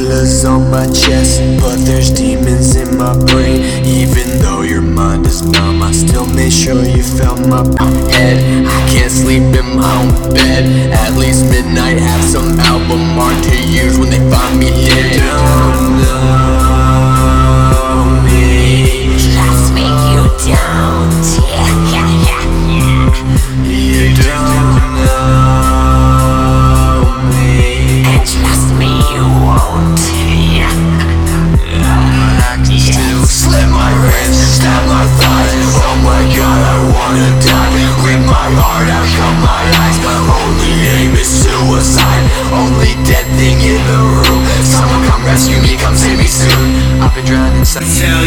gorillas on my chest, but there's demons in my brain. Even though your mind is numb, I still made sure you felt my head. I can't sleep in my own bed. At least midnight, have some album art to use when they find me dead. You don't know me. Trust me, you don't. You don't know me. And trust me, you won't. I can still slit my wrist, stab my thighs. Oh my god, I wanna die. Rip my heart out, cut my eyes. My only aim is suicide. Only dead thing in the room. Someone come rescue me, come save me soon. I've been drowned inside.